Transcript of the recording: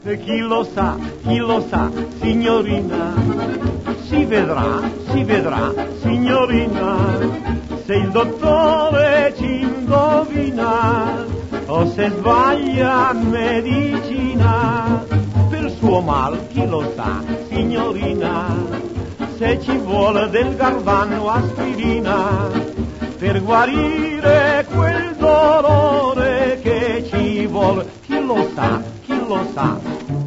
Chi lo sa, signorina, si vedrà, signorina, se il dottore ci indovina o se sbaglia medicina. Per suo mal, chi lo sa, signorina, se ci vuole del Galvano aspirina per guarire quel dolore che ci vuole. Chi lo sa, chi lo sa.